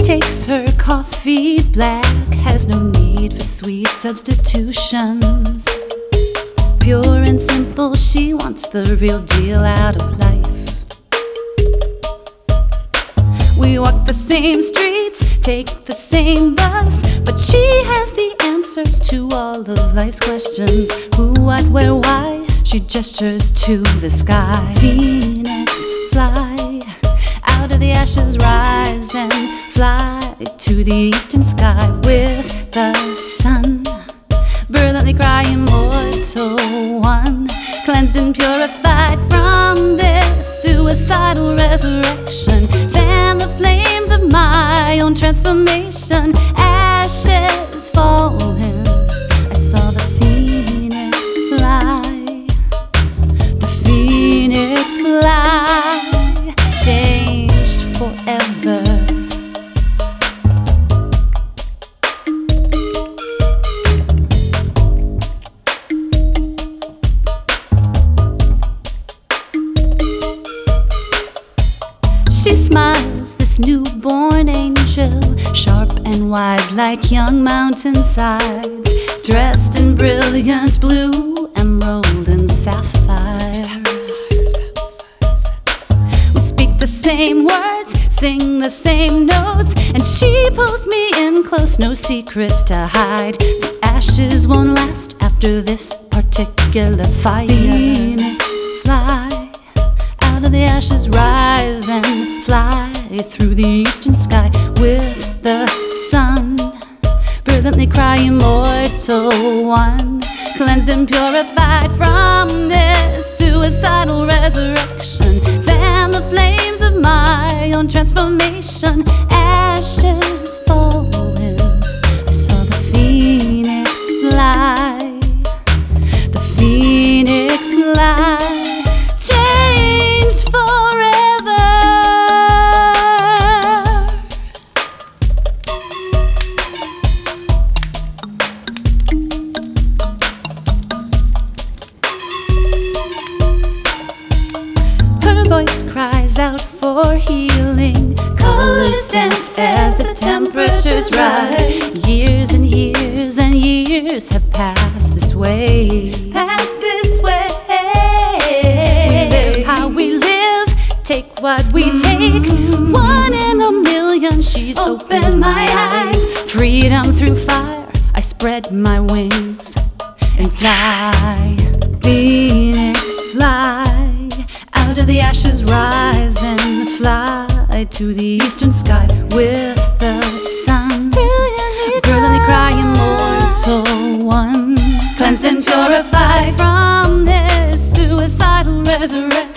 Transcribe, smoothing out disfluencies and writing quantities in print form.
takes her coffee black, has no need for sweet substitutions. Pure and simple, she wants the real deal out of life. We walk the same streets, take the same bus, but she has the answers to all of life's questions. Who, what, where, why? She gestures to the sky. Phoenix, fly out of the ashes, rise and fly to the eastern sky with the sun. Brilliantly cry, immortal one, cleansed and purified from this suicidal resurrection. Fan the flames of my own transformation. Ashes falling, I saw the phoenix fly. The phoenix fly, changed forever. She smiles, this newborn angel, sharp and wise like young mountainsides, dressed in brilliant blue, emerald and sapphire. We speak the same words, sing the same notes, and she pulls me in close, no secrets to hide. The ashes won't last after this particular fire. Phoenix, fly out of the ashes, rise and fly through the eastern sky with the sun. Brilliantly cry, immortal one, cleansed and purified from this suicidal resurrection. Fan the flames of my own transformation. Ashes falling, I saw the phoenix fly. The phoenix fly, changed forever. Her voice cries out for healing. Colors dance as the temperatures rise. Years and years and years have passed this way. Passed this way. We live how we live, take what we take. One in a million, she's opened my eyes. Freedom through fire, I spread my wings and fly. Phoenix, fly out of the ashes, rise and fly to the eastern sky with the sun. Brilliantly cry, immortal one, cleansed and purified from this suicidal resurrection.